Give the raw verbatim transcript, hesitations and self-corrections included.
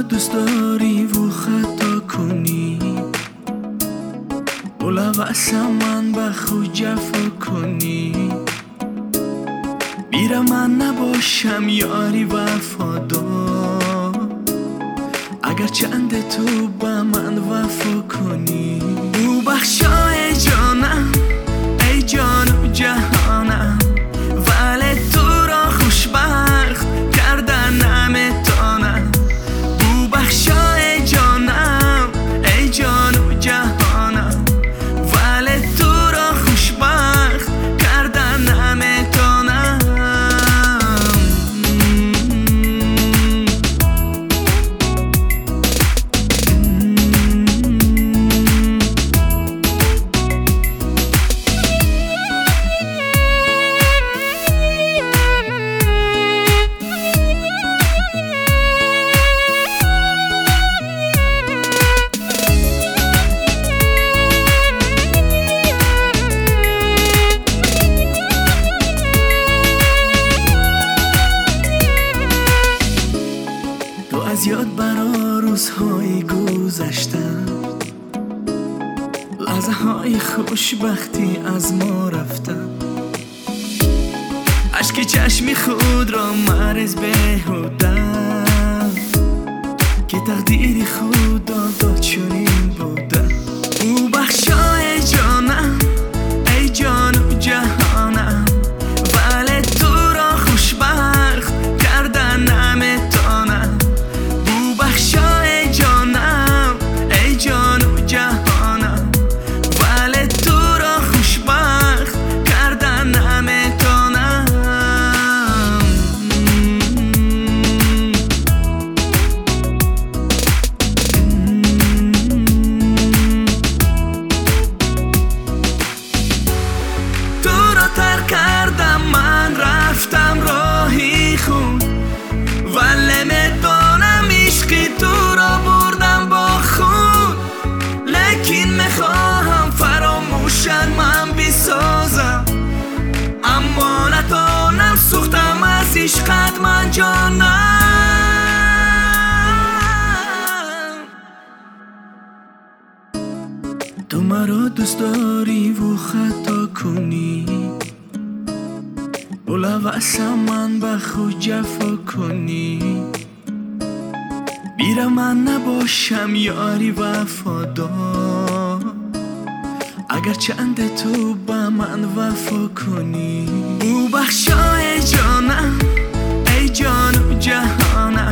دوست داری و خطا کنی، بلواسم من به خود جفا کنی، میرم من نباشم یاری وفادار، اگر چند تو با من وفا کنی. او بخشای جانم ای جان و جهانم، ولی تو را خوشبخت کردن نمیتونم. او بخشای جانم ای جان و جهانم، ولی تو را خوشبخت کردن نمیتونم. از یاد برا روزهای گذشتن، لحظه های خوشبختی از ما رفتن، اشک چشمی خود را مرز بهودم، که تقدیر خدا داد چنین بودم. او بخشای جانم ای جان و جهانم، ولی تو را خوشبخت کردن نمیتونم. بخشای جانم ای جان و جهانم، ولی تو را خوشبخت کردن نمیتونم. تو را ترک کردم من رفتم راهی خود، ولی میدونم عشقی تو را بردم با خود. لیکن میخواهم فراموشن من بسازم، اما نتونم سوختم از عشقت من جانم. تو مرا دوست داری و خطا کنی، بلواسم من به خود جفا کنی، میرم من نباشم یاری وفادار، اگر چند تو با من وفا کنی. او بخشای جانم ای جان و جهانم،